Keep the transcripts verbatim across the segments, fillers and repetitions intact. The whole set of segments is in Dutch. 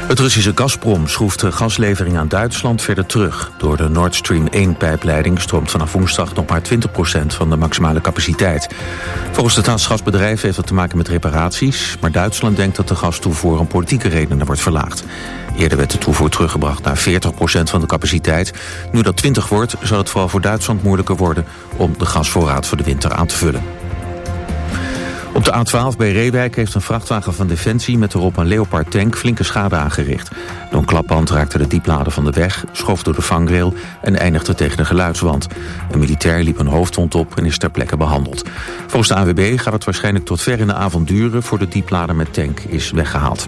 Het Russische Gazprom schroeft de gaslevering aan Duitsland verder terug. Door de Nord Stream één-pijpleiding stroomt vanaf woensdag nog maar twintig procent van de maximale capaciteit. Volgens het gasbedrijf heeft dat te maken met reparaties, maar Duitsland denkt dat de gastoevoer om politieke redenen wordt verlaagd. Eerder werd de toevoer teruggebracht naar veertig procent van de capaciteit. Nu dat twintig wordt, zal het vooral voor Duitsland moeilijker worden om de gasvoorraad voor de winter aan te vullen. Op de A twaalf bij Reewijk heeft een vrachtwagen van Defensie met erop een Leopard tank flinke schade aangericht. Door een klapband raakte de dieplader van de weg, schoof door de vangrail en eindigde tegen de geluidswand. Een militair liep een hoofdwond op en is ter plekke behandeld. Volgens de A W B gaat het waarschijnlijk tot ver in de avond duren voor de dieplader met tank is weggehaald.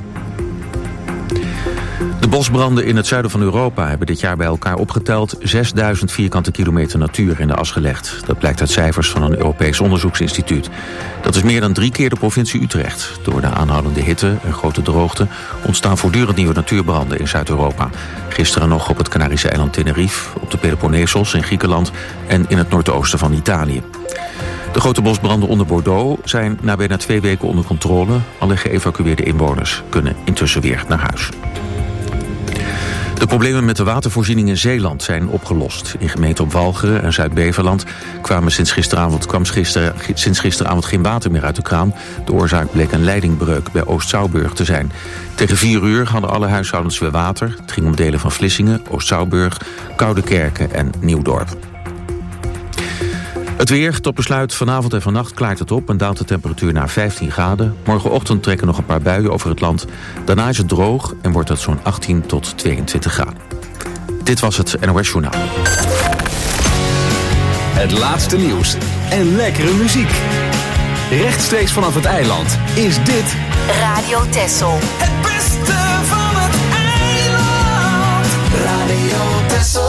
De bosbranden in het zuiden van Europa hebben dit jaar bij elkaar opgeteld zesduizend vierkante kilometer natuur in de as gelegd. Dat blijkt uit cijfers van een Europees onderzoeksinstituut. Dat is meer dan drie keer de provincie Utrecht. Door de aanhoudende hitte en grote droogte ontstaan voortdurend nieuwe natuurbranden in Zuid-Europa. Gisteren nog op het Canarische eiland Tenerife, op de Peloponnesos in Griekenland en in het noordoosten van Italië. De grote bosbranden onder Bordeaux zijn na bijna twee weken onder controle. Alle geëvacueerde inwoners kunnen intussen weer naar huis. De problemen met de watervoorziening in Zeeland zijn opgelost. In gemeenten op Walcheren en Zuid-Beverland kwamen sinds gisteravond, kwam gister, sinds gisteravond geen water meer uit de kraan. De oorzaak bleek een leidingbreuk bij Oost-Zouwburg te zijn. Tegen vier uur hadden alle huishoudens weer water. Het ging om delen van Vlissingen, Oost-Zouwburg, Koudekerke en Nieuwdorp. Het weer, tot besluit vanavond en vannacht klaart het op en daalt de temperatuur naar vijftien graden. Morgenochtend trekken nog een paar buien over het land. Daarna is het droog en wordt het zo'n achttien tot tweeëntwintig graden. Dit was het N O S Journaal. Het laatste nieuws en lekkere muziek. Rechtstreeks vanaf het eiland is dit Radio Texel. Het beste van het eiland. Radio Texel.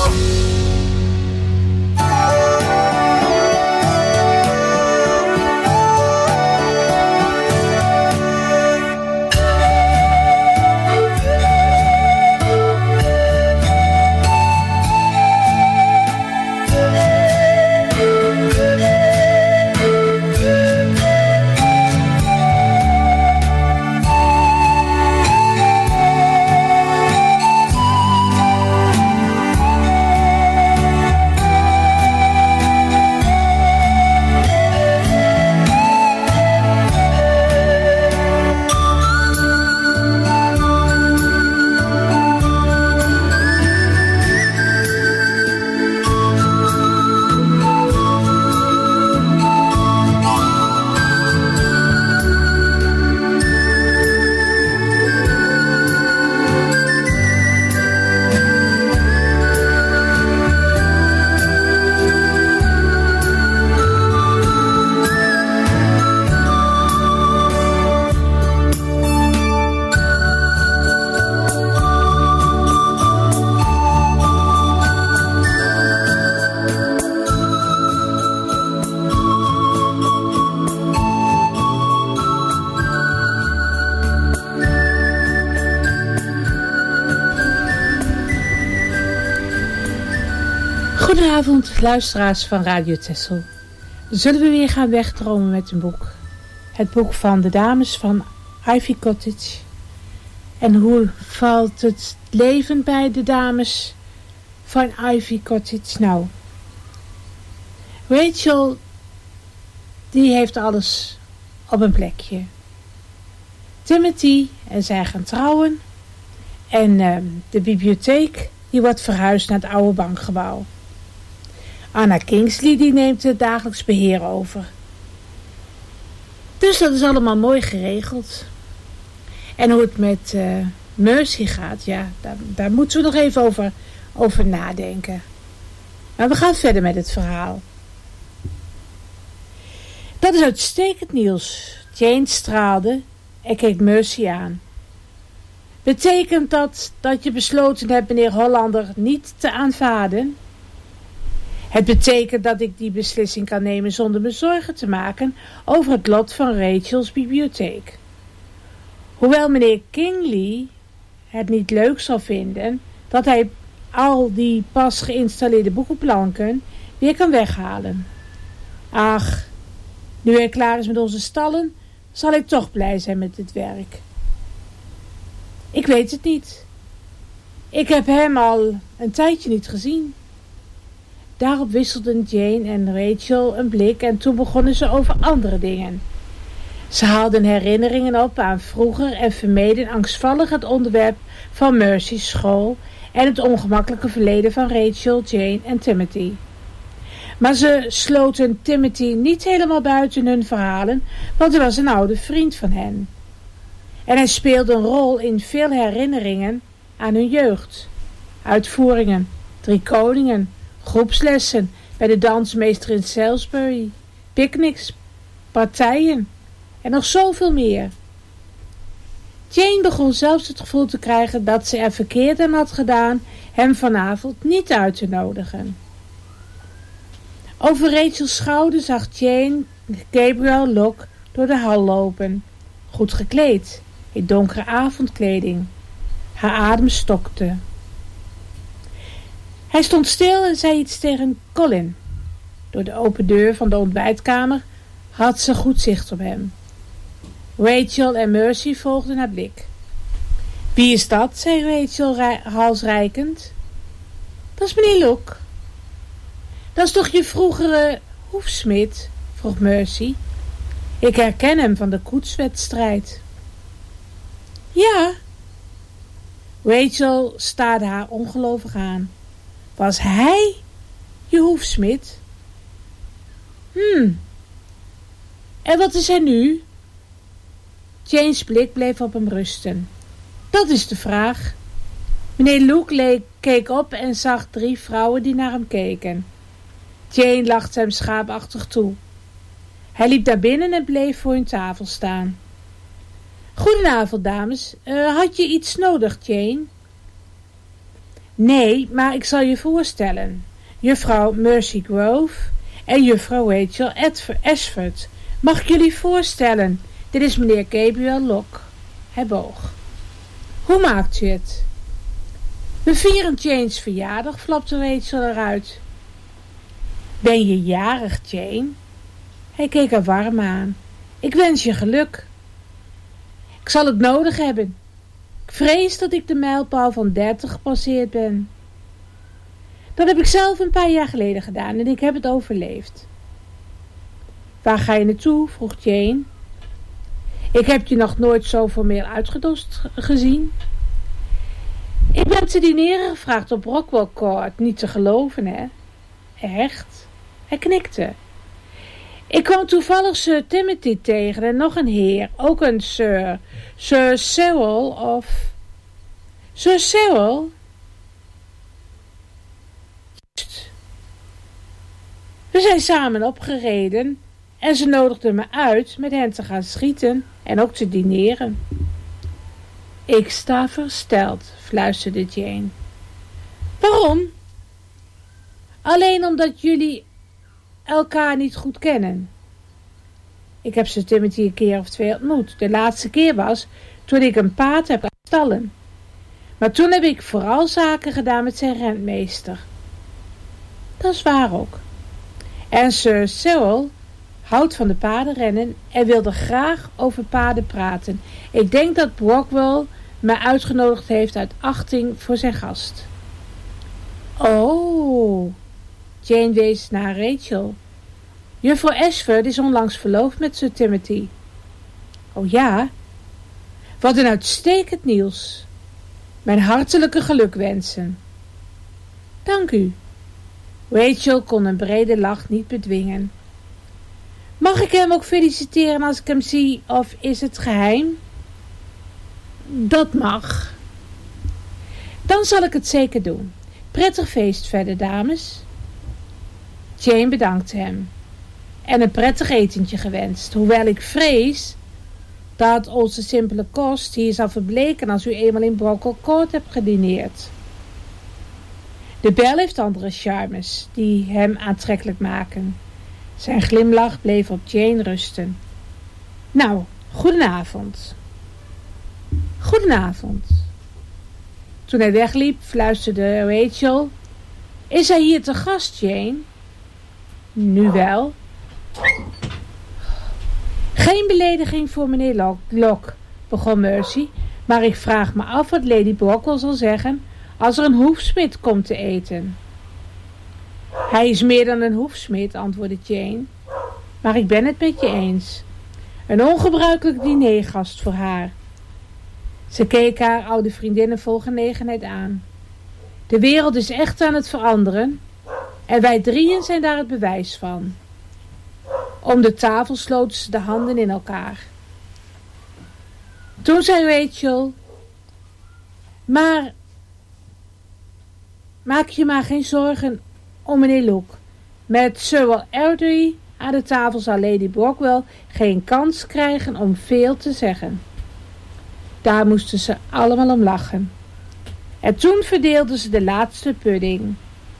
Goedenavond, luisteraars van Radio Texel. Zullen we weer gaan wegdromen met een boek? Het boek van de dames van Ivy Cottage. En hoe valt het leven bij de dames van Ivy Cottage nou? Rachel, die heeft alles op een plekje. Timothy en zij gaan trouwen. En uh, de bibliotheek, die wordt verhuisd naar het oude bankgebouw. Anna Kingsley die neemt het dagelijks beheer over. Dus dat is allemaal mooi geregeld. En hoe het met uh, Mercy gaat, ja, daar, daar moeten we nog even over, over nadenken. Maar we gaan verder met het verhaal. Dat is uitstekend nieuws. Jane straalde en keek Mercy aan. Betekent dat dat je besloten hebt meneer Hollander niet te aanvaarden? Het betekent dat ik die beslissing kan nemen zonder me zorgen te maken over het lot van Rachel's bibliotheek. Hoewel meneer Kingley het niet leuk zal vinden dat hij al die pas geïnstalleerde boekenplanken weer kan weghalen. Ach, nu hij klaar is met onze stallen, zal hij toch blij zijn met dit werk. Ik weet het niet. Ik heb hem al een tijdje niet gezien. Daarop wisselden Jane en Rachel een blik en toen begonnen ze over andere dingen. Ze haalden herinneringen op aan vroeger en vermeden angstvallig het onderwerp van Mercy's school en het ongemakkelijke verleden van Rachel, Jane en Timothy. Maar ze sloten Timothy niet helemaal buiten hun verhalen, want hij was een oude vriend van hen. En hij speelde een rol in veel herinneringen aan hun jeugd. Uitvoeringen, Drie Koningen, groepslessen bij de dansmeester in Salisbury, picknicks, partijen en nog zoveel meer. Jane begon zelfs het gevoel te krijgen dat ze er verkeerd aan had gedaan hem vanavond niet uit te nodigen. Over Rachel's schouder zag Jane Gabriel Locke door de hal lopen, goed gekleed, in donkere avondkleding. Haar adem stokte. Hij stond stil en zei iets tegen Colin. Door de open deur van de ontbijtkamer had ze goed zicht op hem. Rachel en Mercy volgden haar blik. Wie is dat? Zei Rachel halsreikend. Dat is meneer Locke. Dat is toch je vroegere hoefsmid? Vroeg Mercy. Ik herken hem van de koetswedstrijd. Ja. Rachel staarde haar ongelovig aan. Was hij je hoefsmid? Hmm. En wat is hij nu? Jane's blik bleef op hem rusten. Dat is de vraag. Meneer Locke keek op en zag drie vrouwen die naar hem keken. Jane lachte hem schaapachtig toe. Hij liep naar binnen en bleef voor hun tafel staan. Goedenavond, dames. Uh, had je iets nodig, Jane? Nee, maar ik zal je voorstellen. Juffrouw Mercy Grove en juffrouw Rachel Ashford. Mag ik jullie voorstellen? Dit is meneer Gabriel Locke. Hij boog. Hoe maakt u het? We vieren Jane's verjaardag, flapte Rachel eruit. Ben je jarig, Jane? Hij keek haar warm aan. Ik wens je geluk. Ik zal het nodig hebben. Ik vrees dat ik de mijlpaal van dertig gepasseerd ben. Dat heb ik zelf een paar jaar geleden gedaan en ik heb het overleefd. Waar ga je naartoe? Vroeg Jane. Ik heb je nog nooit zo formeel uitgedost gezien. Ik ben te dineren gevraagd op Rockwell Court. Niet te geloven, hè? Echt? Hij knikte. Ik kwam toevallig Sir Timothy tegen en nog een heer, ook een Sir. Sir Cyril of... Sir Cyril? We zijn samen opgereden en ze nodigden me uit met hen te gaan schieten en ook te dineren. Ik sta versteld, fluisterde Jane. Waarom? Alleen omdat jullie elkaar niet goed kennen. Ik heb Sir Timothy een keer of twee ontmoet. De laatste keer was toen ik een paard heb laten stallen. Maar toen heb ik vooral zaken gedaan met zijn rentmeester. Dat is waar ook. En Sir Cyril houdt van de paardenrennen en wilde graag over paarden praten. Ik denk dat Brockwell me uitgenodigd heeft uit achting voor zijn gast. Oh, Jane wees naar Rachel. Juffrouw Ashford is onlangs verloofd met Sir Timothy. Oh ja? Wat een uitstekend nieuws. Mijn hartelijke gelukwensen. Dank u. Rachel kon een brede lach niet bedwingen. Mag ik hem ook feliciteren als ik hem zie, of is het geheim? Dat mag. Dan zal ik het zeker doen. Prettig feest verder, dames. Jane bedankte hem. En een prettig etentje gewenst, hoewel ik vrees dat onze simpele kost hier zal verbleken als u eenmaal in Brockwell Court hebt gedineerd. De bel heeft andere charmes die hem aantrekkelijk maken. Zijn glimlach bleef op Jane rusten. Nou, goedenavond. Goedenavond. Toen hij wegliep, fluisterde Rachel. Is hij hier te gast, Jane? Nu wel. Geen belediging voor meneer Locke, begon Mercy, Maar ik vraag me af wat Lady Brockwell zal zeggen als er een hoefsmid komt te eten. Hij is meer dan een hoefsmid, antwoordde Jane. Maar ik ben het met je eens. Een ongebruikelijk dinergast voor haar. Ze keek haar oude vriendinnen vol genegenheid aan. De wereld is echt aan het veranderen en wij drieën zijn daar het bewijs van. Om de tafel sloten ze de handen in elkaar. Toen zei Rachel, maar maak je maar geen zorgen om meneer Luke. Met Sir Erdry aan de tafel zal Lady Brockwell geen kans krijgen om veel te zeggen. Daar moesten ze allemaal om lachen. En toen verdeelden ze de laatste pudding.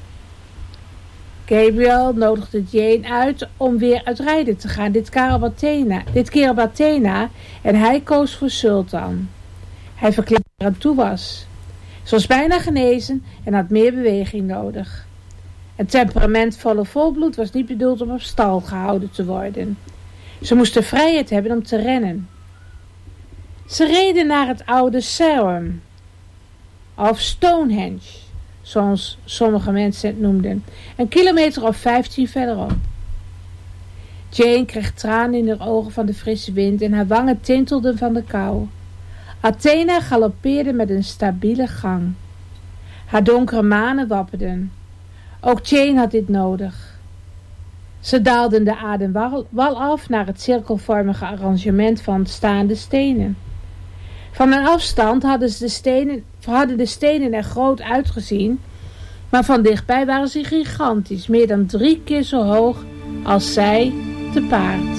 Gabriel nodigde Jane uit om weer uit rijden te gaan, dit keer op Athena, dit keer op Athena en hij koos voor Sultan. Hij verklaarde dat hij aan toe was. Ze was bijna genezen en had meer beweging nodig. Een temperamentvolle volbloed was niet bedoeld om op stal gehouden te worden. Ze moest de vrijheid hebben om te rennen. Ze reden naar het oude Sarum, of Stonehenge, zoals sommige mensen het noemden, een kilometer of vijftien verderop. Jane kreeg tranen in haar ogen van de frisse wind en haar wangen tintelden van de kou. Athena galoppeerde met een stabiele gang. Haar donkere manen wapperden. Ook Jane had dit nodig. Ze daalden de ademwal af naar het cirkelvormige arrangement van staande stenen. Van een afstand hadden, ze de, stenen, hadden de stenen er groot uitgezien, maar van dichtbij waren ze gigantisch, meer dan drie keer zo hoog als zij te paard.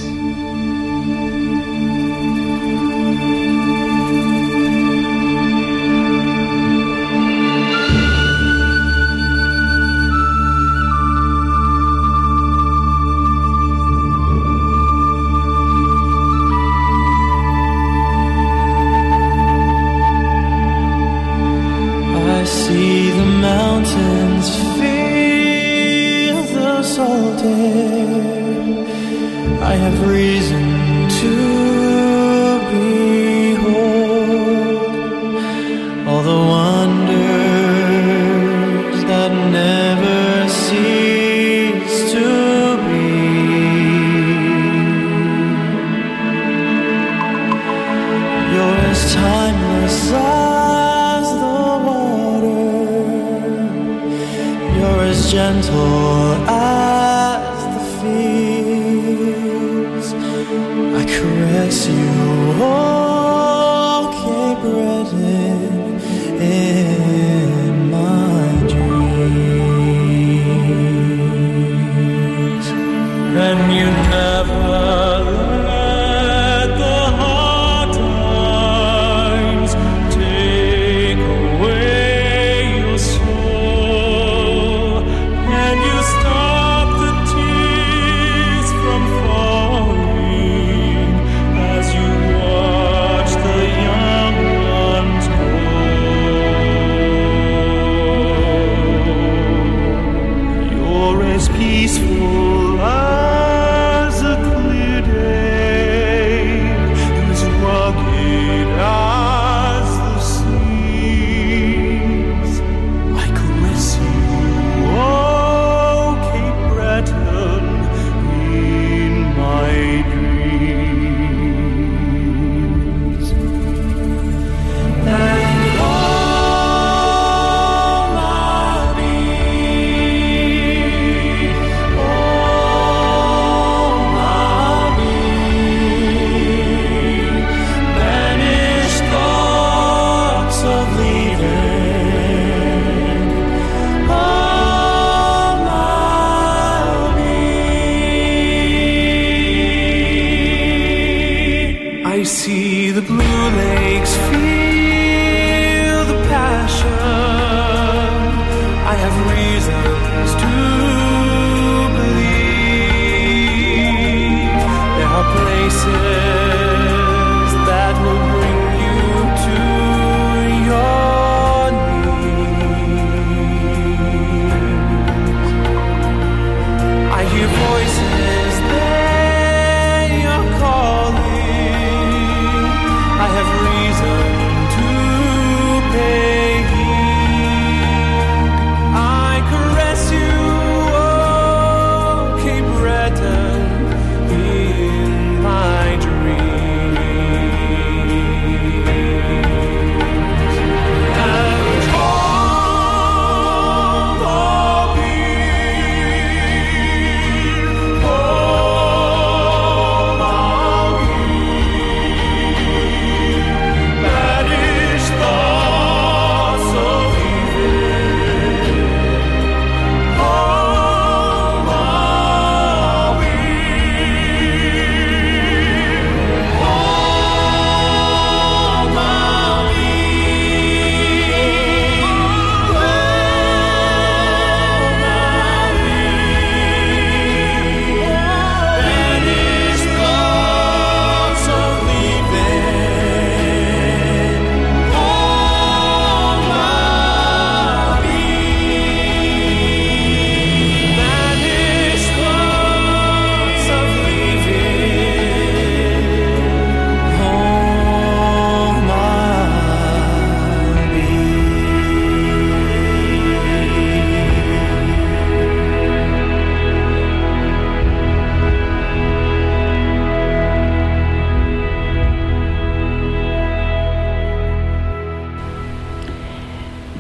I have reason to behold all the wonders that never cease to be. You're as timeless as the water, you're as gentle as the fields. I caress you, oh Cape Breton, in my dreams. And you never let the hard times take away your soul, and you start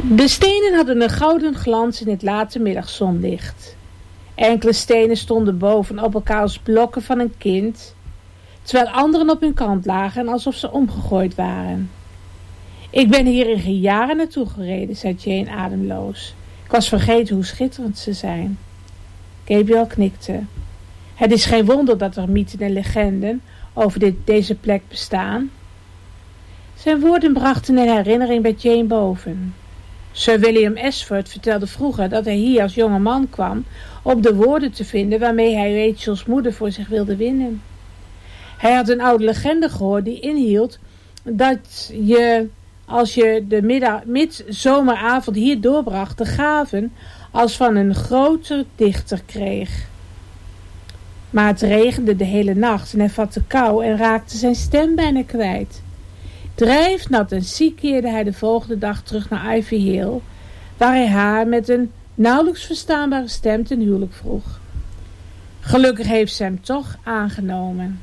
De stenen hadden een gouden glans in het late middagzonlicht. Enkele stenen stonden bovenop elkaar als blokken van een kind, terwijl anderen op hun kant lagen alsof ze omgegooid waren. Ik ben hier in geen jaren naartoe gereden, zei Jane ademloos. Ik was vergeten hoe schitterend ze zijn. Gabriel knikte. Het is geen wonder dat er mythen en legenden over dit, deze plek bestaan. Zijn woorden brachten een herinnering bij Jane boven. Sir William Ashford vertelde vroeger dat hij hier als jonge man kwam om de woorden te vinden waarmee hij Rachel's moeder voor zich wilde winnen. Hij had een oude legende gehoord die inhield dat je, als je de middag, midzomeravond hier doorbracht, de gaven als van een grote dichter kreeg. Maar het regende de hele nacht en hij vatte kou en raakte zijn stem bijna kwijt. Drijfnat en ziek keerde hij de volgende dag terug naar Ivy Hill, waar hij haar met een nauwelijks verstaanbare stem ten huwelijk vroeg. Gelukkig heeft ze hem toch aangenomen.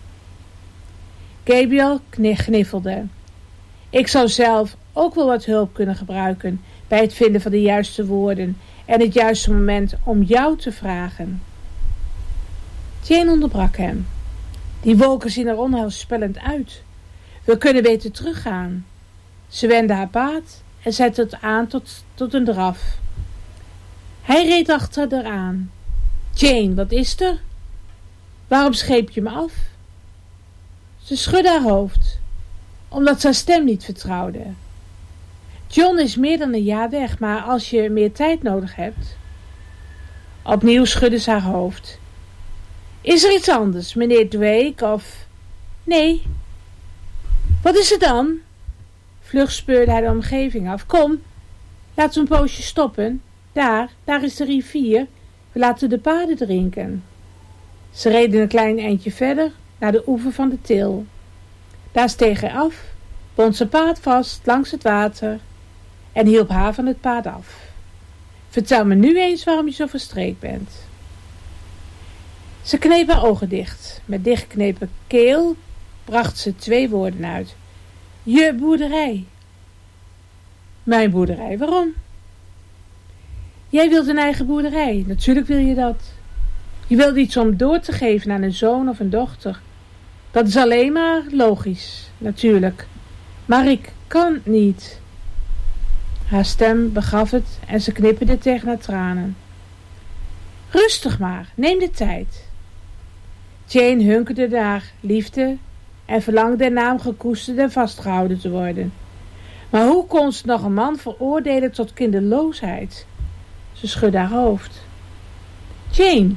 Gabriel gniffelde. Ik zou zelf ook wel wat hulp kunnen gebruiken bij het vinden van de juiste woorden en het juiste moment om jou te vragen. Jane onderbrak hem. Die wolken zien er onheilspellend uit. We kunnen beter teruggaan. Ze wendde haar paard en zette het aan tot, tot een draf. Hij reed achter haar aan. Jane, wat is er? Waarom scheep je me af? Ze schudde haar hoofd, omdat ze haar stem niet vertrouwde. John is meer dan een jaar weg, maar als je meer tijd nodig hebt... Opnieuw schudde ze haar hoofd. Is er iets anders, meneer Drake, of... Nee. Wat is er dan? Vlug speurde hij de omgeving af. Kom, laten we een poosje stoppen. Daar, daar is de rivier. We laten de paarden drinken. Ze reden een klein eindje verder, naar de oever van de Til. Daar steeg hij af, bond zijn paard vast langs het water en hielp haar van het paard af. Vertel me nu eens waarom je zo verstreekt bent. Ze kneep haar ogen dicht. Met dichtgeknepen keel bracht ze twee woorden uit. Je boerderij. Mijn boerderij, waarom? Jij wilt een eigen boerderij, natuurlijk wil je dat. Je wilt iets om door te geven aan een zoon of een dochter. Dat is alleen maar logisch, natuurlijk. Maar ik kan niet. Haar stem begaf het en ze knipperde tegen haar tranen. Rustig maar, neem de tijd. Jane hunkerde naar liefde en verlangde ernaar om gekoesterd en vastgehouden te worden. Maar hoe kon ze nog een man veroordelen tot kinderloosheid? Ze schudde haar hoofd. Jane.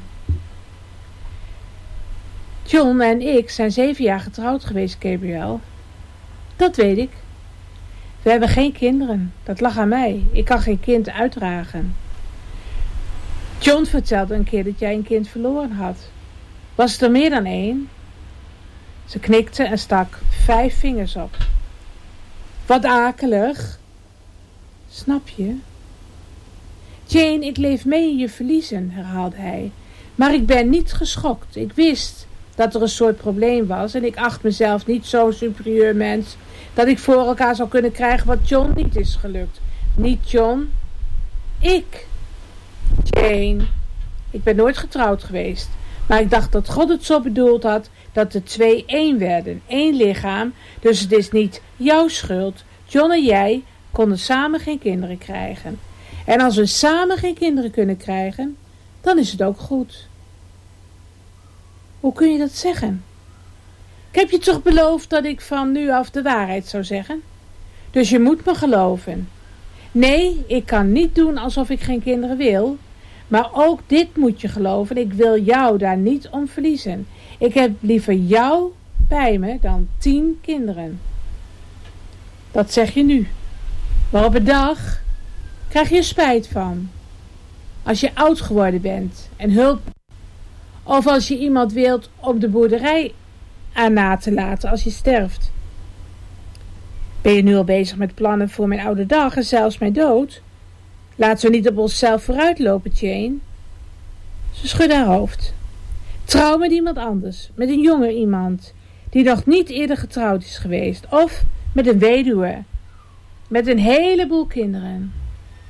John en ik zijn zeven jaar getrouwd geweest, Gabriel. Dat weet ik. We hebben geen kinderen. Dat lag aan mij. Ik kan geen kind uitdragen. John vertelde een keer dat jij een kind verloren had. Was het er meer dan één? Ze knikte en stak vijf vingers op. Wat akelig. Snap je? Jane, ik leef mee in je verliezen, herhaalde hij. Maar ik ben niet geschokt. Ik wist dat er een soort probleem was en ik acht mezelf niet zo'n superieur mens dat ik voor elkaar zou kunnen krijgen wat John niet is gelukt. Niet John. Ik. Jane. Ik ben nooit getrouwd geweest. Maar ik dacht dat God het zo bedoeld had dat de twee één werden. Één lichaam. Dus het is niet jouw schuld. John en jij konden samen geen kinderen krijgen. En als we samen geen kinderen kunnen krijgen, dan is het ook goed. Hoe kun je dat zeggen? Ik heb je toch beloofd dat ik van nu af de waarheid zou zeggen? Dus je moet me geloven. Nee, ik kan niet doen alsof ik geen kinderen wil. Maar ook dit moet je geloven. Ik wil jou daar niet om verliezen. Ik heb liever jou bij me dan tien kinderen. Dat zeg je nu. Maar op een dag krijg je er spijt van. Als je oud geworden bent en hulp. Of als je iemand wilt om de boerderij aan na te laten als je sterft. Ben je nu al bezig met plannen voor mijn oude dag en zelfs mijn dood? Laten we niet op onszelf vooruitlopen, Jane. Ze schudde haar hoofd. Trouw met iemand anders, met een jonger iemand, die nog niet eerder getrouwd is geweest. Of met een weduwe, met een heleboel kinderen.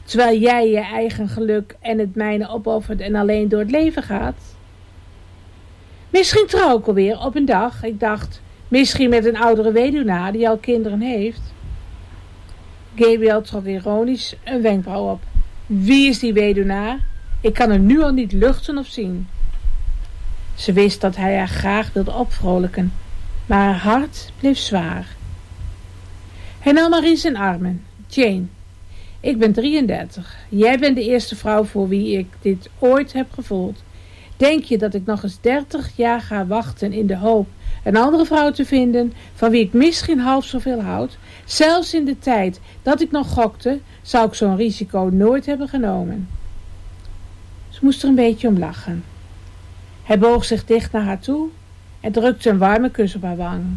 terwijl jij je eigen geluk en het mijne opoffert en alleen door het leven gaat? Misschien trouw ik alweer op een dag. Ik dacht, misschien met een oudere weduwnaar die al kinderen heeft. Gabriel trok ironisch een wenkbrauw op. Wie is die weduwnaar? Ik kan hem nu al niet luchten of zien. Ze wist dat hij haar graag wilde opvrolijken, maar haar hart bleef zwaar. Hij nam haar in zijn armen. Jane, ik ben drieëndertig. Jij bent de eerste vrouw voor wie ik dit ooit heb gevoeld. Denk je dat ik nog eens dertig jaar ga wachten in de hoop een andere vrouw te vinden van wie ik misschien half zoveel houd? Zelfs in de tijd dat ik nog gokte, zou ik zo'n risico nooit hebben genomen. Ze moest er een beetje om lachen. Hij boog zich dicht naar haar toe en drukte een warme kus op haar wang.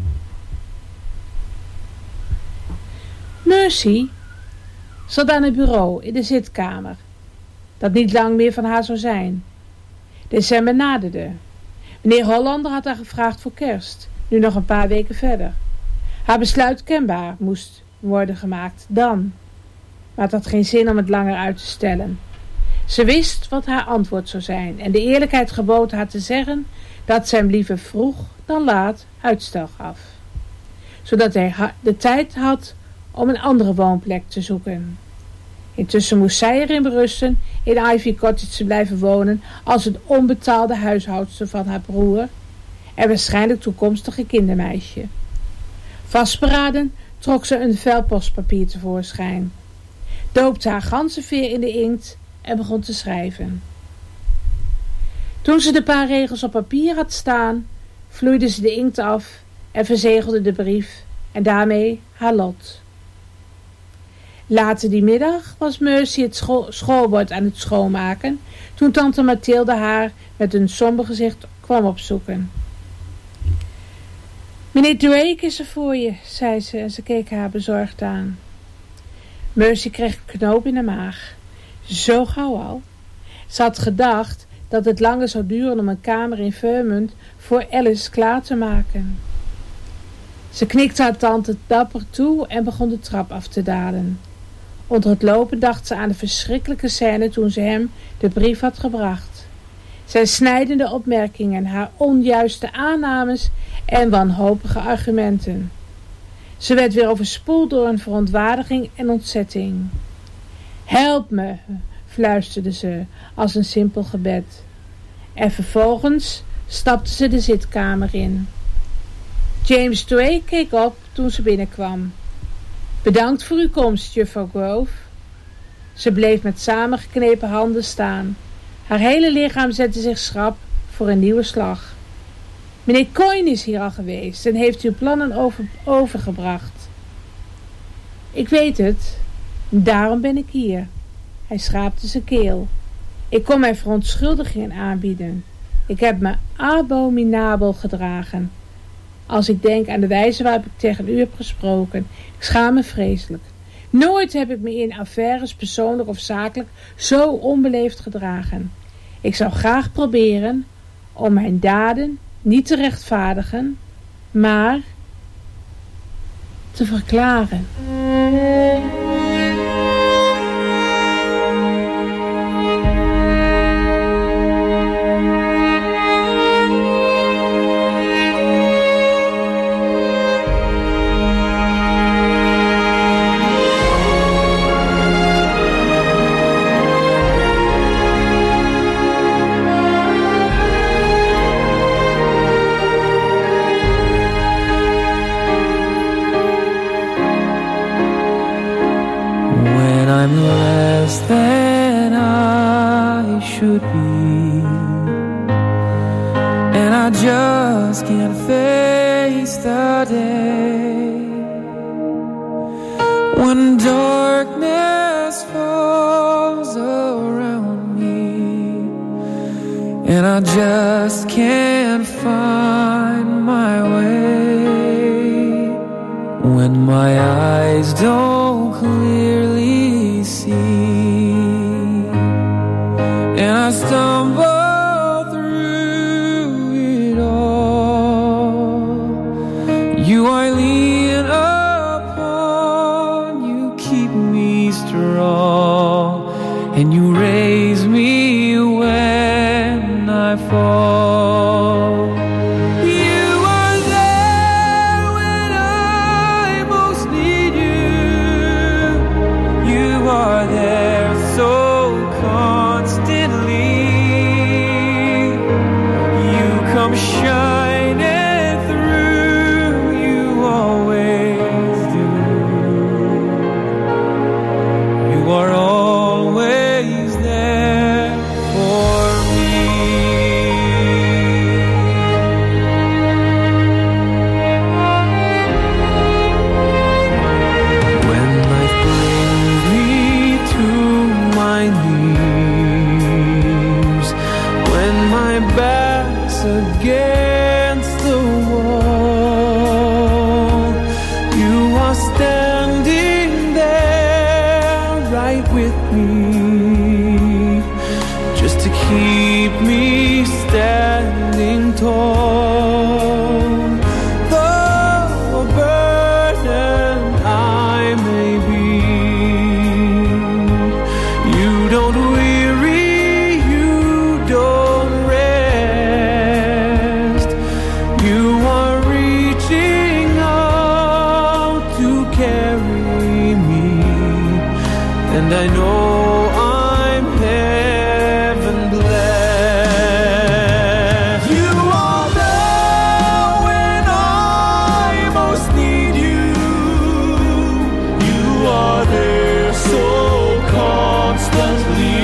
Mercy zat aan het bureau in de zitkamer, dat niet lang meer van haar zou zijn. December naderde. Meneer Hollander had haar gevraagd voor kerst, nu nog een paar weken verder. Haar besluit kenbaar moest worden gemaakt dan, maar het had geen zin om het langer uit te stellen. Ze wist wat haar antwoord zou zijn en de eerlijkheid gebood haar te zeggen dat ze hem liever vroeg dan laat uitstel gaf, zodat hij de tijd had om een andere woonplek te zoeken. Intussen moest zij erin berusten in Ivy Cottage te blijven wonen als het onbetaalde huishoudster van haar broer en waarschijnlijk toekomstige kindermeisje. Vastberaden trok ze een vel postpapier tevoorschijn, doopte haar ganzenveer in de inkt en begon te schrijven. Toen ze de paar regels op papier had staan, vloeide ze de inkt af en verzegelde de brief en daarmee haar lot. Later die middag was Mercy het school, schoolbord aan het schoonmaken toen tante Mathilde haar met een somber gezicht kwam opzoeken. Meneer Drake is er voor je, zei ze en ze keek haar bezorgd aan. Mercy kreeg een knoop in de maag. Zo gauw al. Ze had gedacht dat het langer zou duren om een kamer in Vermont voor Alice klaar te maken. Ze knikte haar tante dapper toe en begon de trap af te dalen. Onder het lopen dacht ze aan de verschrikkelijke scène toen ze hem de brief had gebracht. Zijn snijdende opmerkingen, haar onjuiste aannames en wanhopige argumenten. Ze werd weer overspoeld door een verontwaardiging en ontzetting. Help me, fluisterde ze als een simpel gebed. En vervolgens stapte ze de zitkamer in. James Drake keek op toen ze binnenkwam. Bedankt voor uw komst, juffrouw Grove. Ze bleef met samengeknepen handen staan. Haar hele lichaam zette zich schrap voor een nieuwe slag. Meneer Coyne is hier al geweest en heeft uw plannen over, overgebracht. Ik weet het, daarom ben ik hier. Hij schraapte zijn keel. Ik kon mijn verontschuldigingen aanbieden. Ik heb me abominabel gedragen. Als ik denk aan de wijze waarop ik tegen u heb gesproken. Ik schaam me vreselijk. Nooit heb ik me in affaires, persoonlijk of zakelijk, zo onbeleefd gedragen. Ik zou graag proberen om mijn daden niet te rechtvaardigen, maar te verklaren. Strong and you raise me when I fall. You are there when I most need you. You are there so constantly. You come shining through, you always do. You are always there for me. When life brings me to my knees, when my back's against the wall, you are standing there right with me, just to keep me standing tall. Though a burden I may be, you don't weary, you don't rest. You are reaching out to carry me, and I know I'm heaven blessed. You are there when I most need you. You are there so constantly.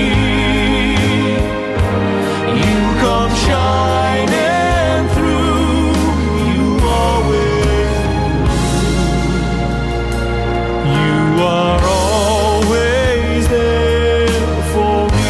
You come shining through, you always do. You are always there for me.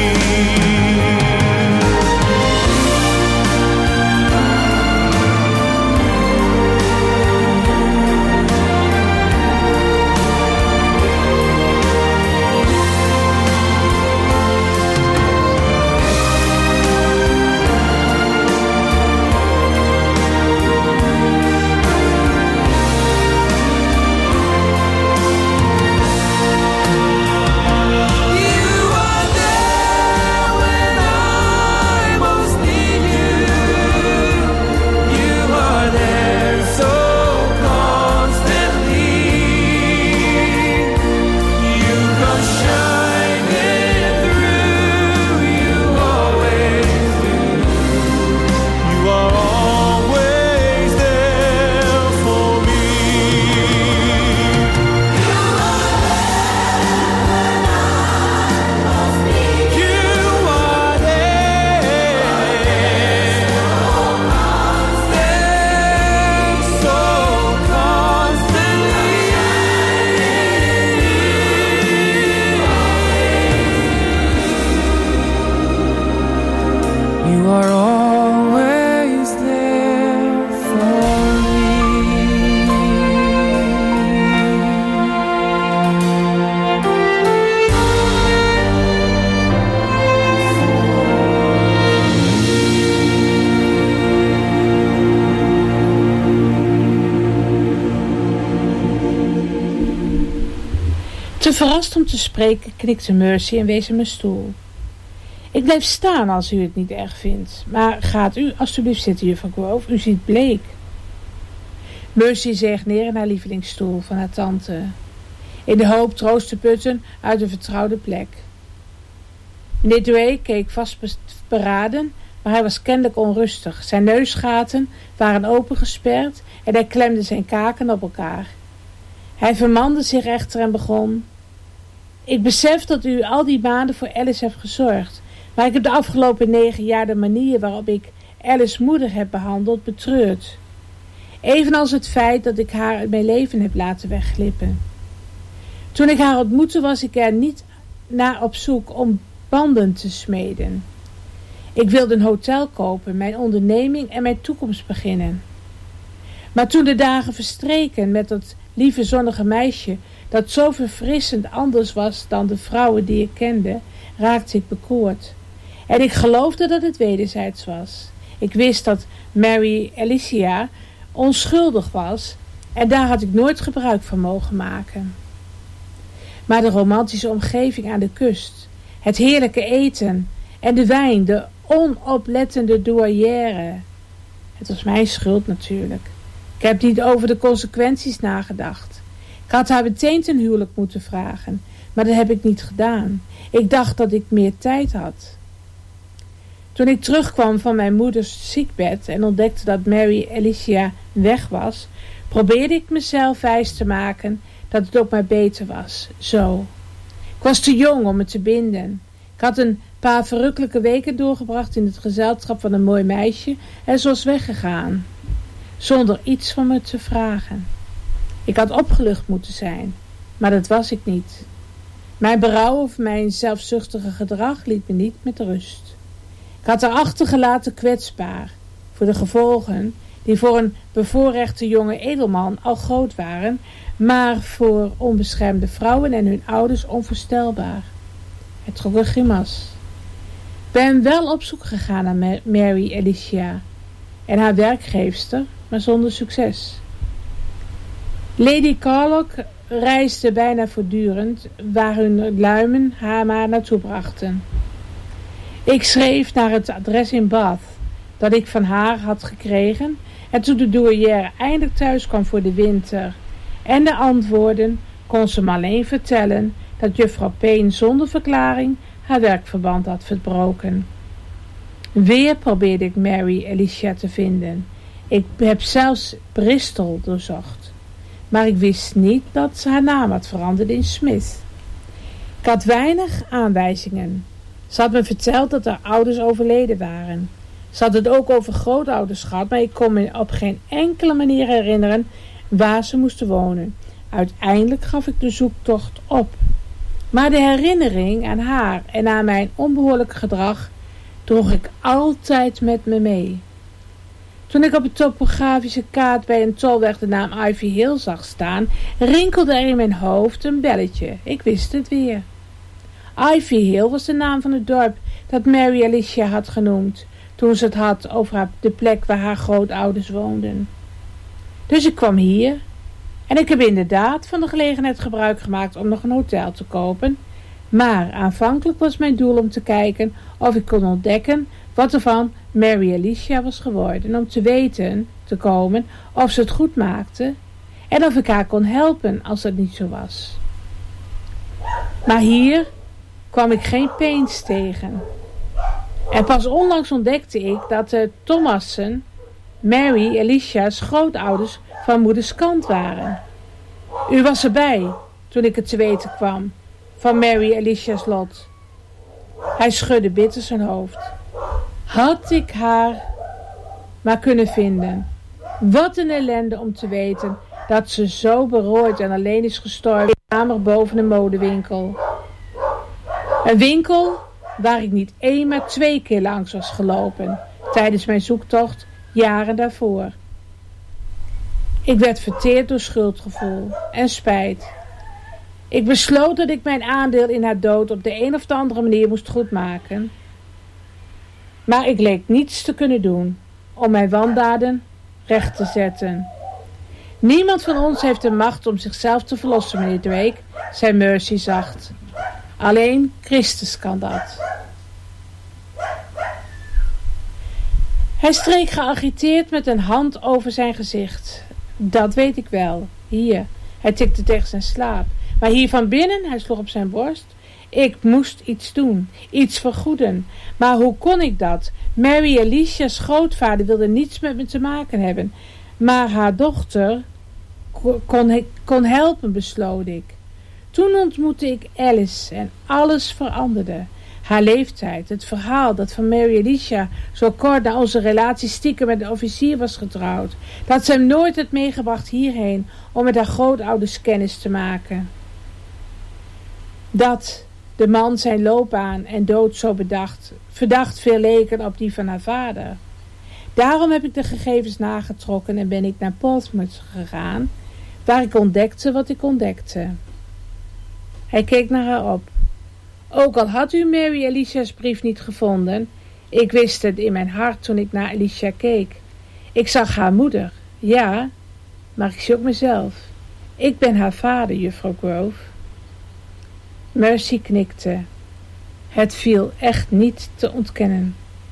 You are there when I most need you. You are there so constantly. You come shining through, you always do. You are always there for me. You are there so constantly. You are always there for me. Te verrast om te spreken knikte Mercy en wees hem een stoel. Ik blijf staan als u het niet erg vindt, maar gaat u alstublieft zitten, juffrouw Grove, u ziet bleek. Mercy zeeg neer in haar lievelingsstoel van haar tante, in de hoop troost te putten uit een vertrouwde plek. Meneer Dway keek vastberaden, maar hij was kennelijk onrustig. Zijn neusgaten waren opengesperd en hij klemde zijn kaken op elkaar. Hij vermande zich echter en begon: ik besef dat u al die maanden voor Alice hebt gezorgd, maar ik heb de afgelopen negen jaar de manier waarop ik Alice's moeder heb behandeld betreurd. Evenals het feit dat ik haar uit mijn leven heb laten wegglippen. Toen ik haar ontmoette was ik er niet naar op zoek om banden te smeden. Ik wilde een hotel kopen, mijn onderneming en mijn toekomst beginnen. Maar toen de dagen verstreken met dat lieve zonnige meisje, dat zo verfrissend anders was dan de vrouwen die ik kende, raakte ik bekoord. En ik geloofde dat het wederzijds was. Ik wist dat Mary Alicia onschuldig was en daar had ik nooit gebruik van mogen maken. Maar de romantische omgeving aan de kust, Het heerlijke eten en de wijn, de onoplettende douairière. Het was mijn schuld natuurlijk. Ik heb niet over de consequenties nagedacht. Ik had haar meteen ten huwelijk moeten vragen, maar dat heb ik niet gedaan. Ik dacht dat ik meer tijd had. Toen ik terugkwam van mijn moeders ziekbed en ontdekte dat Mary Alicia weg was, probeerde ik mezelf wijs te maken dat het ook maar beter was. Zo. Ik was te jong om me te binden. Ik had een paar verrukkelijke weken doorgebracht in het gezelschap van een mooi meisje en ze was weggegaan, zonder iets van me te vragen. Ik had opgelucht moeten zijn, maar dat was ik niet. Mijn berouw over mijn zelfzuchtige gedrag liet me niet met rust. Ik had haar achtergelaten kwetsbaar voor de gevolgen die voor een bevoorrechte jonge edelman al groot waren, maar voor onbeschermde vrouwen en hun ouders onvoorstelbaar. Hij trok een grimas. Ik ben wel op zoek gegaan naar Mary Alicia en haar werkgeefster, maar zonder succes. Lady Carlock reisde bijna voortdurend waar hun luimen haar maar naartoe brachten. Ik schreef naar het adres in Bath dat ik van haar had gekregen en toen de douairière eindelijk thuis kwam voor de winter en de antwoorden kon ze me alleen vertellen dat juffrouw Payne zonder verklaring haar werkverband had verbroken. Weer probeerde ik Mary Alicia te vinden. Ik heb zelfs Bristol doorzocht. Maar ik wist niet dat ze haar naam had veranderd in Smith. Ik had weinig aanwijzingen. Ze had me verteld dat haar ouders overleden waren. Ze had het ook over grootouders gehad, maar ik kon me op geen enkele manier herinneren waar ze moesten wonen. Uiteindelijk gaf ik de zoektocht op. Maar de herinnering aan haar en aan mijn onbehoorlijk gedrag droeg ik altijd met me mee. Toen ik op een topografische kaart bij een tolweg de naam Ivy Hill zag staan, rinkelde er in mijn hoofd een belletje. Ik wist het weer. Ivy Hill was de naam van het dorp dat Mary Alicia had genoemd toen ze het had over haar, de plek waar haar grootouders woonden. Dus ik kwam hier en ik heb inderdaad van de gelegenheid gebruik gemaakt om nog een hotel te kopen, maar aanvankelijk was mijn doel om te kijken of ik kon ontdekken wat er van Mary Alicia was geworden, om te weten te komen of ze het goed maakte en of ik haar kon helpen als dat niet zo was. Maar hier kwam ik geen Paynes tegen. En pas onlangs ontdekte ik dat de Thomassen Mary Alicia's grootouders van moeders kant waren. U was erbij toen ik het te weten kwam van Mary Alicia's lot. Hij schudde bitter zijn hoofd. Had ik haar maar kunnen vinden. Wat een ellende om te weten dat ze zo berooid en alleen is gestorven in de kamer boven een modewinkel. Een winkel waar ik niet één, maar twee keer langs was gelopen tijdens mijn zoektocht jaren daarvoor. Ik werd verteerd door schuldgevoel en spijt. Ik besloot dat ik mijn aandeel in haar dood op de een of de andere manier moest goedmaken. Maar ik leek niets te kunnen doen om mijn wandaden recht te zetten. Niemand van ons heeft de macht om zichzelf te verlossen, meneer Drake, zei Mercy zacht. Alleen Christus kan dat. Hij streek geagiteerd met een hand over zijn gezicht. Dat weet ik wel. Hier. Hij tikte tegen zijn slaap. Maar hier van binnen, hij sloeg op zijn borst. Ik moest iets doen. Iets vergoeden. Maar hoe kon ik dat? Mary Alicia's grootvader wilde niets met me te maken hebben. Maar haar dochter kon, kon helpen, besloot ik. Toen ontmoette ik Alice en alles veranderde. Haar leeftijd, het verhaal dat van Mary Alicia zo kort na onze relatie stiekem met een officier was getrouwd. Dat ze hem nooit had meegebracht hierheen om met haar grootouders kennis te maken. Dat de man zijn loopbaan en dood zo bedacht, verdacht veel leken op die van haar vader. Daarom heb ik de gegevens nagetrokken en ben ik naar Portsmouth gegaan, waar ik ontdekte wat ik ontdekte. Hij keek naar haar op. Ook al had u Mary Alicia's brief niet gevonden, ik wist het in mijn hart toen ik naar Alicia keek. Ik zag haar moeder, ja, maar ik zie ook mezelf. Ik ben haar vader, juffrouw Grove. Mercy knikte. Het viel echt niet te ontkennen.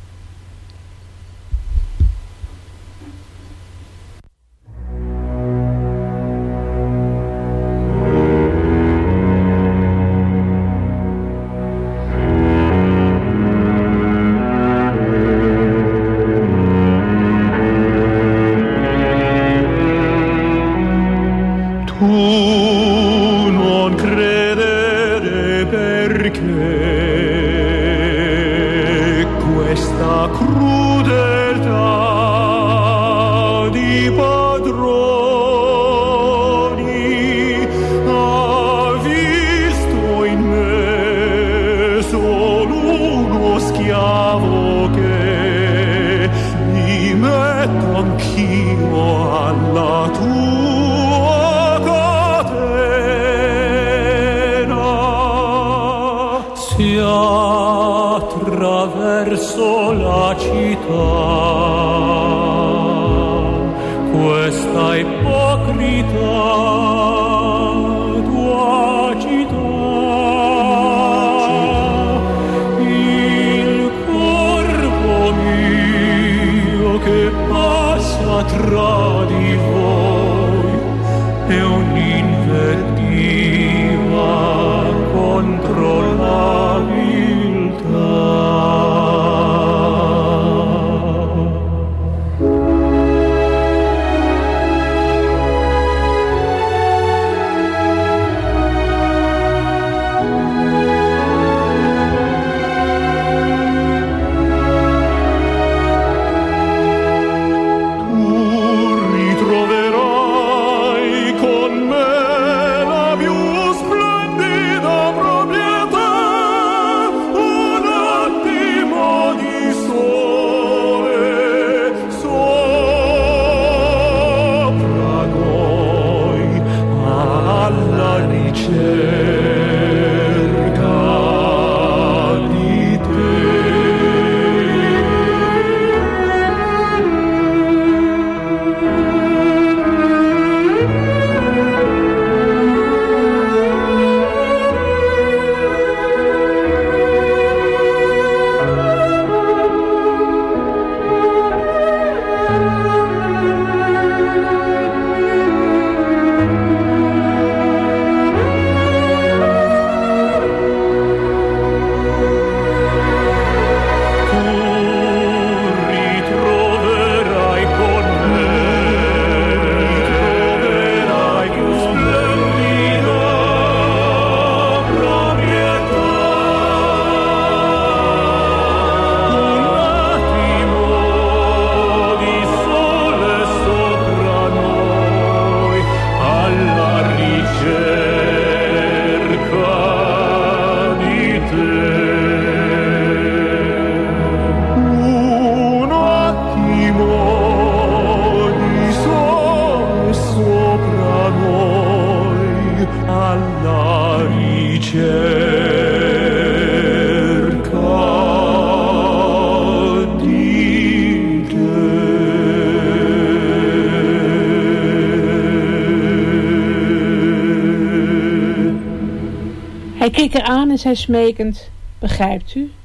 Hij keek haar aan en zei smekend: begrijpt u?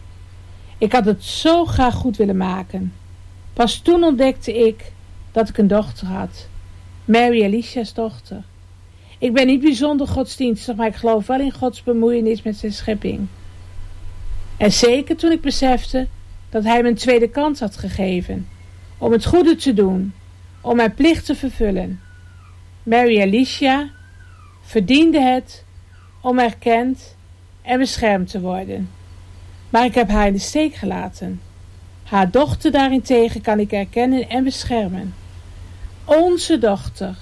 Ik had het zo graag goed willen maken. Pas toen ontdekte ik dat ik een dochter had. Mary Alicia's dochter. Ik ben niet bijzonder godsdienstig, maar ik geloof wel in Gods bemoeienis met zijn schepping. En zeker toen ik besefte dat hij me een tweede kans had gegeven. Om het goede te doen. Om mijn plicht te vervullen. Mary Alicia verdiende het om erkend en beschermd te worden. Maar ik heb haar in de steek gelaten. Haar dochter daarentegen kan ik erkennen en beschermen. Onze dochter.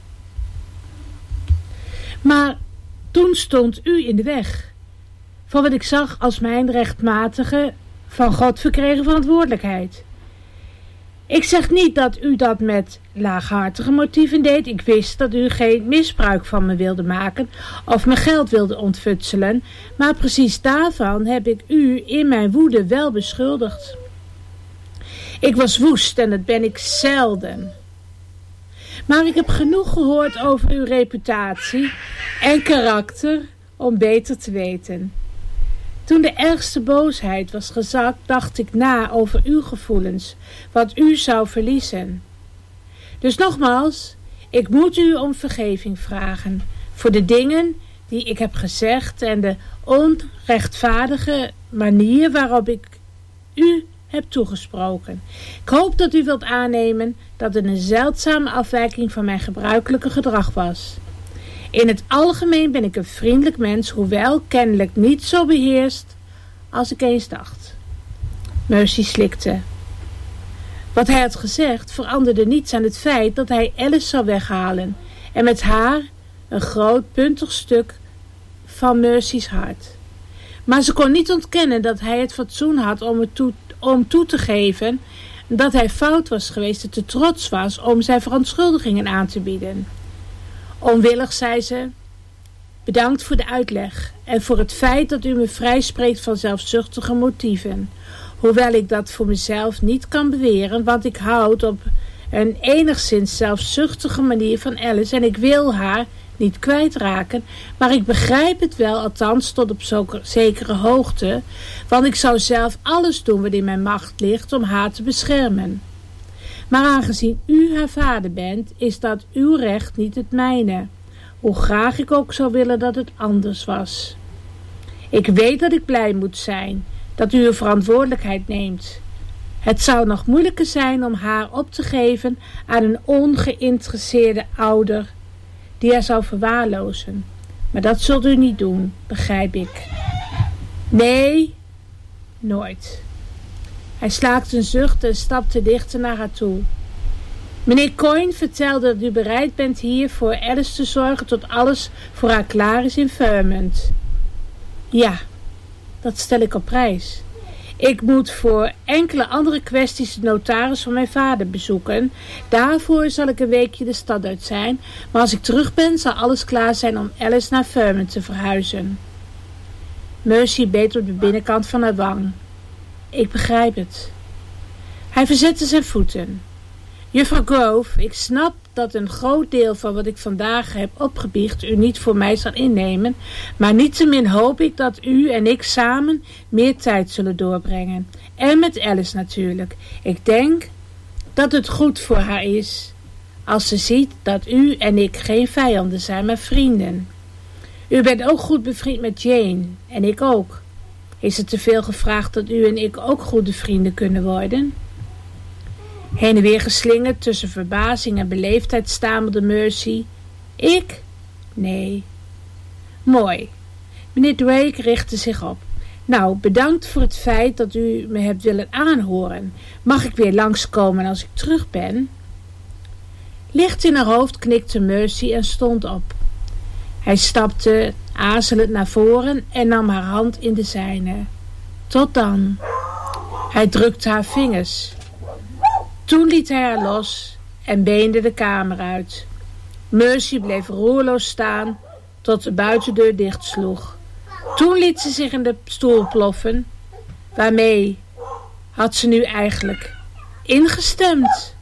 Maar toen stond u in de weg. Van wat ik zag als mijn rechtmatige, van God verkregen verantwoordelijkheid. Ik zeg niet dat u dat met laaghartige motieven deed. Ik wist dat u geen misbruik van me wilde maken of mijn geld wilde ontfutselen. Maar precies daarvan heb ik u in mijn woede wel beschuldigd. Ik was woest en dat ben ik zelden. Maar ik heb genoeg gehoord over uw reputatie en karakter om beter te weten. Toen de ergste boosheid was gezakt, dacht ik na over uw gevoelens, wat u zou verliezen. Dus nogmaals, ik moet u om vergeving vragen voor de dingen die ik heb gezegd en de onrechtvaardige manier waarop ik u heb toegesproken. Ik hoop dat u wilt aannemen dat het een zeldzame afwijking van mijn gebruikelijke gedrag was. In het algemeen ben ik een vriendelijk mens, hoewel kennelijk niet zo beheerst als ik eens dacht. Mercy slikte. Wat hij had gezegd veranderde niets aan het feit dat hij Alice zou weghalen en met haar een groot puntig stuk van Mercy's hart. Maar ze kon niet ontkennen dat hij het fatsoen had om, het toe, om toe te geven dat hij fout was geweest en te trots was om zijn verontschuldigingen aan te bieden. Onwillig zei ze: bedankt voor de uitleg en voor het feit dat u me vrijspreekt van zelfzuchtige motieven. Hoewel ik dat voor mezelf niet kan beweren, want ik houd op een enigszins zelfzuchtige manier van Alice en ik wil haar niet kwijtraken, maar ik begrijp het wel, althans tot op zo'n zekere hoogte, want ik zou zelf alles doen wat in mijn macht ligt om haar te beschermen. Maar aangezien u haar vader bent, is dat uw recht, niet het mijne, hoe graag ik ook zou willen dat het anders was. Ik weet dat ik blij moet zijn dat u uw verantwoordelijkheid neemt. Het zou nog moeilijker zijn om haar op te geven aan een ongeïnteresseerde ouder die haar zou verwaarlozen. Maar dat zult u niet doen, begrijp ik. Nee, nooit. Hij slaakte een zucht en stapte dichter naar haar toe. Meneer Coyne vertelde dat u bereid bent hier voor Alice te zorgen tot alles voor haar klaar is in Vermont. Ja, dat stel ik op prijs. Ik moet voor enkele andere kwesties de notaris van mijn vader bezoeken. Daarvoor zal ik een weekje de stad uit zijn. Maar als ik terug ben, zal alles klaar zijn om Alice naar Vermont te verhuizen. Mercy beet op de binnenkant van haar wang. Ik begrijp het. Hij verzette zijn voeten. Juffrouw Grove, ik snap dat een groot deel van wat ik vandaag heb opgebiecht u niet voor mij zal innemen, maar niettemin hoop ik dat u en ik samen meer tijd zullen doorbrengen. En met Alice natuurlijk. Ik denk dat het goed voor haar is als ze ziet dat u en ik geen vijanden zijn, maar vrienden. U bent ook goed bevriend met Jane en ik ook. Is het te veel gevraagd dat u en ik ook goede vrienden kunnen worden? Heen en weer geslingerd tussen verbazing en beleefdheid stamelde Mercy. Ik? Nee. Mooi. Meneer Drake richtte zich op. Nou, bedankt voor het feit dat u me hebt willen aanhoren. Mag ik weer langskomen als ik terug ben? Licht in haar hoofd knikte Mercy en stond op. Hij stapte aarzelend naar voren en nam haar hand in de zijne. Tot dan. Hij drukte haar vingers. Toen liet hij haar los en beende de kamer uit. Mercy bleef roerloos staan tot de buitendeur dichtsloeg. Toen liet ze zich in de stoel ploffen. Waarmee had ze nu eigenlijk ingestemd?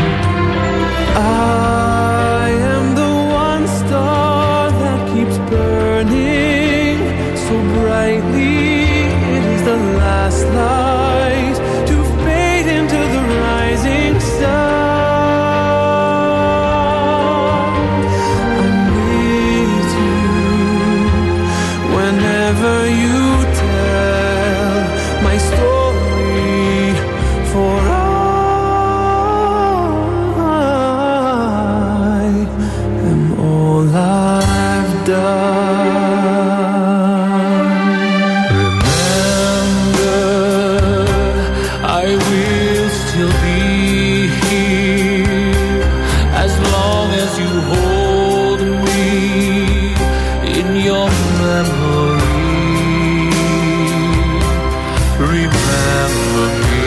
I am the one star that keeps burning. last light to fade into the rising sun. I'm with you whenever you tell my story, for I am all I've done. Remember, I will still be here as long as you hold me in your memory. Remember me.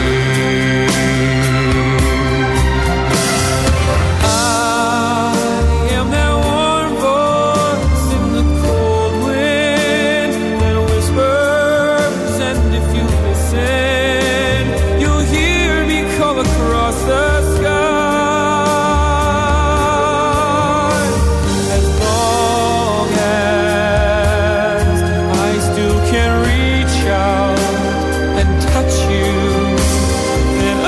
I am that warm voice in the cold wind that whispers, and if you listen, you'll hear me call across the sky. As long as I still can reach out and touch you, then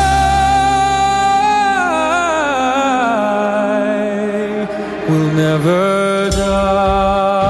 I will never die.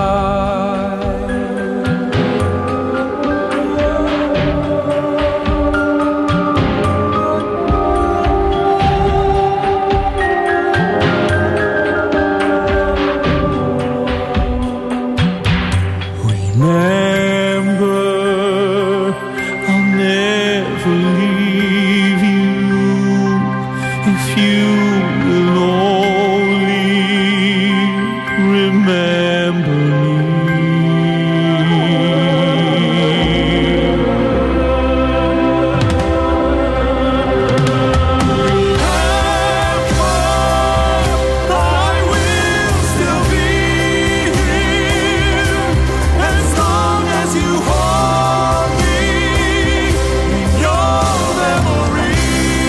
Remember, I'll never leave you if you will only remember me. I will still be here as long as you hold me in your memory.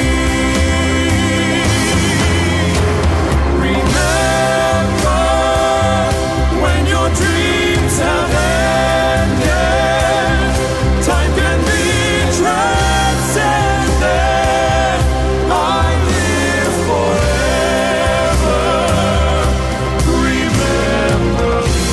Remember when your dreams have ended, time can be transcended. I live forever. Remember me.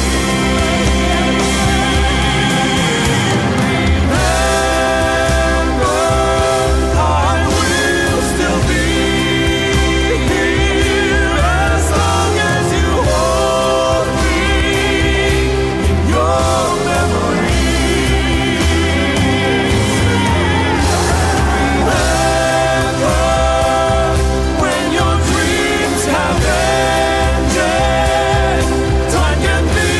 Remember, I will still be here as long as you hold me in your memory. Remember when your dreams have ended, time can be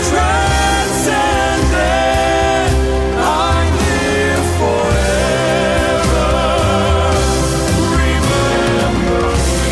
transcended. I live forever. Remember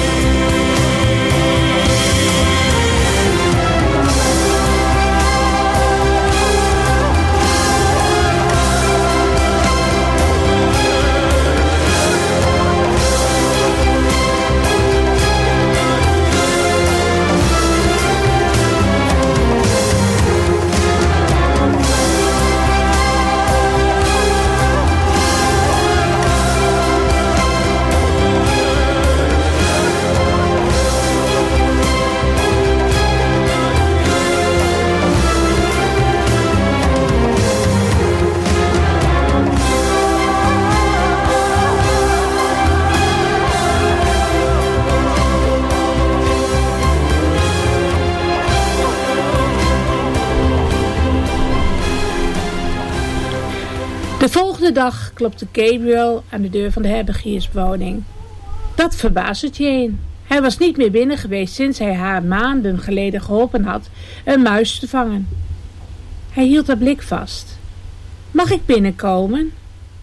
De volgende dag klopte Gabriel aan de deur van de herbergierswoning. Dat verbaasde Jane. Hij was niet meer binnen geweest sinds hij haar maanden geleden geholpen had een muis te vangen. Hij hield haar blik vast. Mag ik binnenkomen?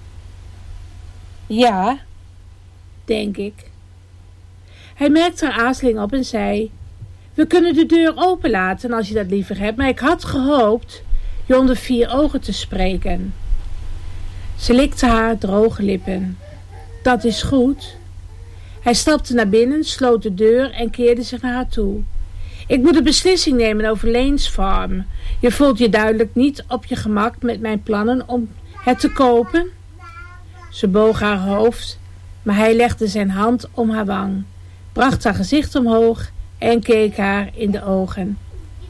Ja, denk ik. Hij merkte haar aarzeling op en zei: we kunnen de deur openlaten als je dat liever hebt, maar ik had gehoopt je onder vier ogen te spreken. Ze likte haar droge lippen. Dat is goed. Hij stapte naar binnen, sloot de deur en keerde zich naar haar toe. Ik moet een beslissing nemen over Lane's Farm. Je voelt je duidelijk niet op je gemak met mijn plannen om het te kopen. Ze boog haar hoofd, maar hij legde zijn hand om haar wang, bracht haar gezicht omhoog en keek haar in de ogen.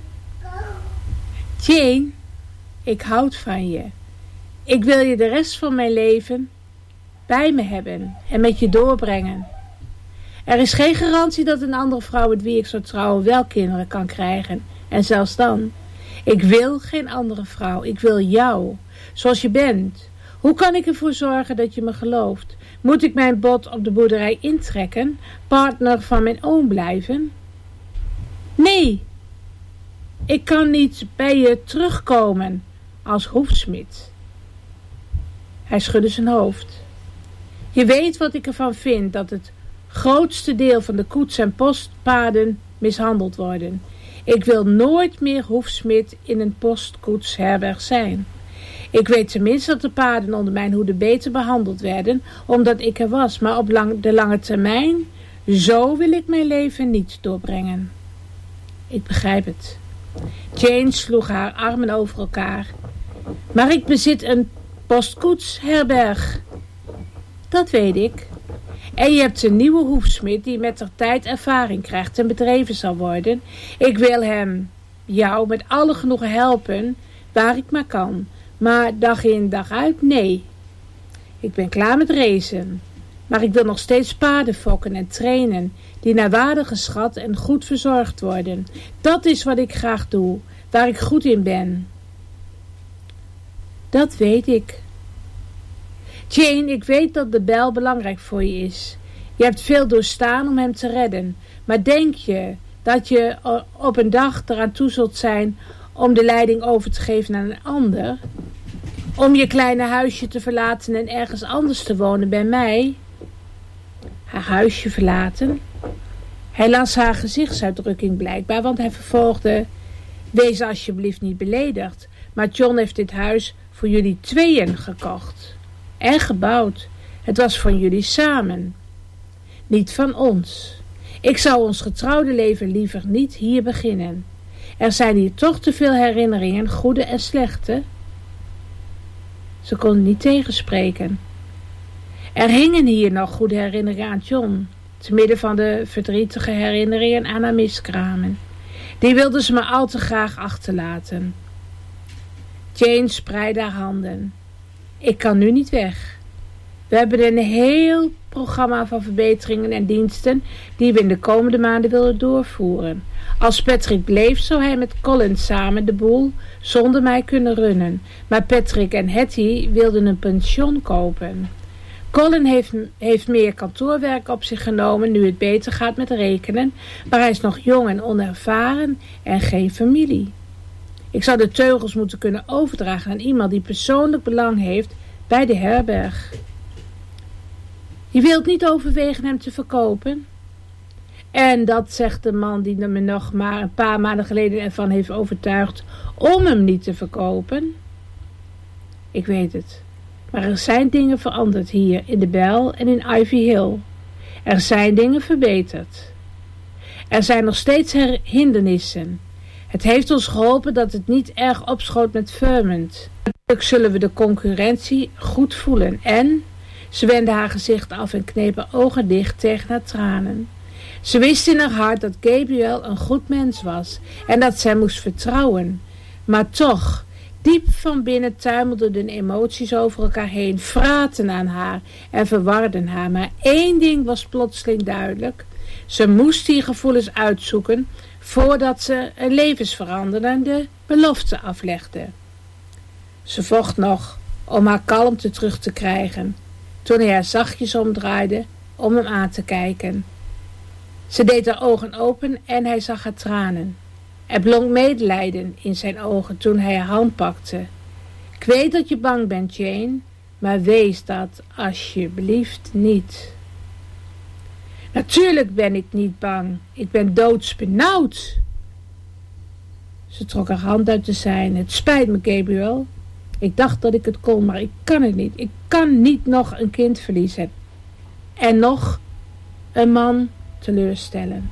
Jane, ik houd van je. Ik wil je de rest van mijn leven bij me hebben en met je doorbrengen. Er is geen garantie dat een andere vrouw met wie ik zou trouwen wel kinderen kan krijgen. En zelfs dan. Ik wil geen andere vrouw. Ik wil jou. Zoals je bent. Hoe kan ik ervoor zorgen dat je me gelooft? Moet ik mijn bod op de boerderij intrekken? Partner van mijn oom blijven? Nee. Ik kan niet bij je terugkomen als hoefsmid. Hij schudde zijn hoofd. Je weet wat ik ervan vind, dat het grootste deel van de koets- en postpaden mishandeld worden. Ik wil nooit meer hoefsmid in een postkoetsherberg zijn. Ik weet tenminste dat de paden onder mijn hoede beter behandeld werden, omdat ik er was. Maar op lang, de lange termijn, zo wil ik mijn leven niet doorbrengen. Ik begrijp het. Jane sloeg haar armen over elkaar. Maar ik bezit een postkoetsherberg. Dat weet ik. En je hebt een nieuwe hoefsmid die met de tijd ervaring krijgt en bedreven zal worden. Ik wil hem, jou, met alle genoegen helpen waar ik maar kan. Maar dag in dag uit, nee. Ik ben klaar met racen. Maar ik wil nog steeds paarden fokken en trainen, die naar waarde geschat en goed verzorgd worden. Dat is wat ik graag doe, waar ik goed in ben. Dat weet ik. Jane, ik weet dat de bel belangrijk voor je is. Je hebt veel doorstaan om hem te redden. Maar denk je dat je op een dag eraan toe zult zijn om de leiding over te geven aan een ander? Om je kleine huisje te verlaten en ergens anders te wonen bij mij? Haar huisje verlaten? Hij las haar gezichtsuitdrukking blijkbaar, want hij vervolgde: wees alsjeblieft niet beledigd, maar John heeft dit huis voor jullie tweeën gekocht. En gebouwd. Het was van jullie samen. Niet van ons. Ik zou ons getrouwde leven liever niet hier beginnen. Er zijn hier toch te veel herinneringen, goede en slechte. Ze kon niet tegenspreken. Er hingen hier nog goede herinneringen aan John, te midden van de verdrietige herinneringen aan haar miskramen. Die wilde ze maar al te graag achterlaten. Jane spreidde haar handen. Ik kan nu niet weg. We hebben een heel programma van verbeteringen en diensten die we in de komende maanden willen doorvoeren. Als Patrick bleef, zou hij met Colin samen de boel zonder mij kunnen runnen. Maar Patrick en Hattie wilden een pension kopen. Colin heeft, heeft meer kantoorwerk op zich genomen nu het beter gaat met rekenen, maar hij is nog jong en onervaren en geen familie. Ik zou de teugels moeten kunnen overdragen aan iemand die persoonlijk belang heeft bij de herberg. Je wilt niet overwegen hem te verkopen? En dat zegt de man die me nog maar een paar maanden geleden ervan heeft overtuigd om hem niet te verkopen. Ik weet het. Maar er zijn dingen veranderd hier in de Bel en in Ivy Hill. Er zijn dingen verbeterd. Er zijn nog steeds hindernissen. Het heeft ons geholpen dat het niet erg opschoot met Vermont. Natuurlijk zullen we de concurrentie goed voelen. En ze wendde haar gezicht af en kneep haar ogen dicht tegen haar tranen. Ze wist in haar hart dat Gabriel een goed mens was en dat zij moest vertrouwen. Maar toch, diep van binnen tuimelden de emoties over elkaar heen, vraten aan haar en verwarden haar. Maar één ding was plotseling duidelijk. Ze moest die gevoelens uitzoeken voordat ze een levensveranderende belofte aflegde. Ze vocht nog om haar kalmte terug te krijgen, toen hij haar zachtjes omdraaide om hem aan te kijken. Ze deed haar ogen open en hij zag haar tranen. Er blonk medelijden in zijn ogen toen hij haar hand pakte. Ik weet dat je bang bent, Jane, maar wees dat alsjeblieft niet. Natuurlijk ben ik niet bang. Ik ben doodsbenauwd. Ze trok haar hand uit de zijne. Het spijt me, Gabriel. Ik dacht dat ik het kon, maar ik kan het niet. Ik kan niet nog een kind verliezen. En nog een man teleurstellen.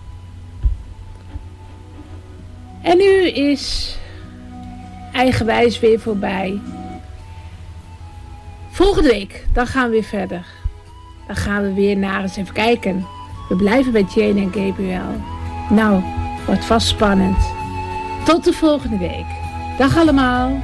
En nu is eigenwijs weer voorbij. Volgende week, dan gaan we weer verder. Dan gaan we weer naar eens even kijken. We blijven bij Jane en Gabriel. Nou, wordt vast spannend. Tot de volgende week. Dag allemaal.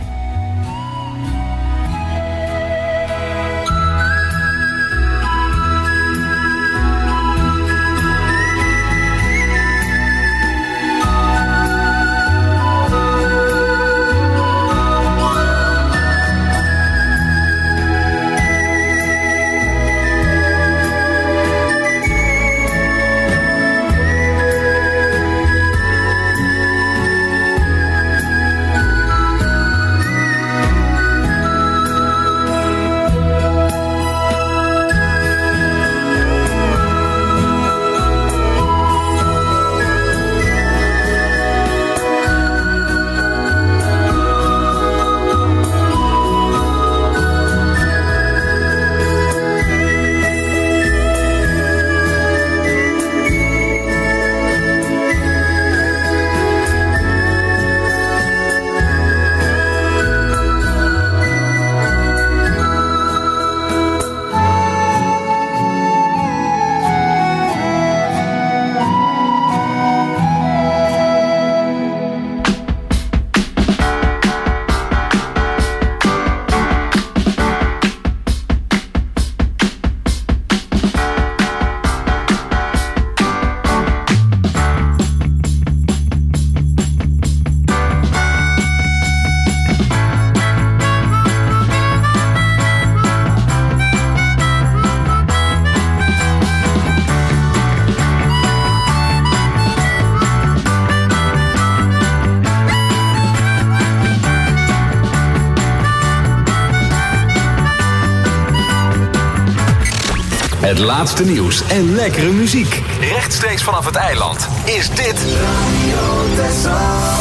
Het laatste nieuws en lekkere muziek. Rechtstreeks vanaf het eiland is dit Radio Texel.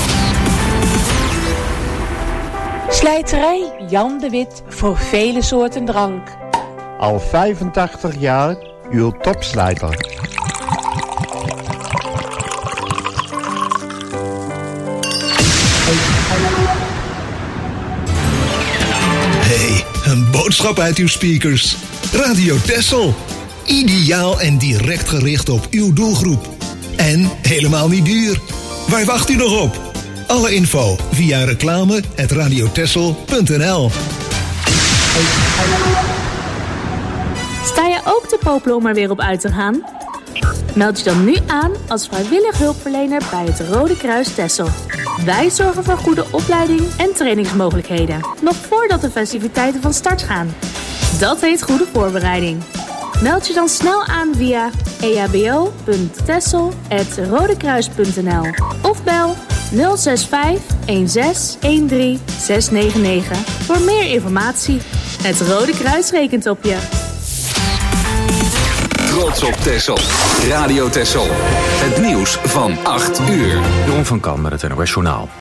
Slijterij Jan de Wit voor vele soorten drank. Al vijfentachtig jaar uw topslijter. Hey, een boodschap uit uw speakers. Radio Texel. Ideaal en direct gericht op uw doelgroep. En helemaal niet duur. Waar wacht u nog op? Alle info via reclame at radiotexel punt n l. Sta je ook te popelen om er weer op uit te gaan? Meld je dan nu aan als vrijwillig hulpverlener bij het Rode Kruis Texel. Wij zorgen voor goede opleiding en trainingsmogelijkheden, nog voordat de festiviteiten van start gaan. Dat heet goede voorbereiding. Meld je dan snel aan via e h b o punt texel apenstaartje rodekruis punt n l of bel nul zes vijf een zes een drie zes negen negen voor meer informatie. Het Rode Kruis rekent op je. Trots op Texel. Radio Texel. Het nieuws van acht uur. Jeroen van Kan met het N O S Journaal.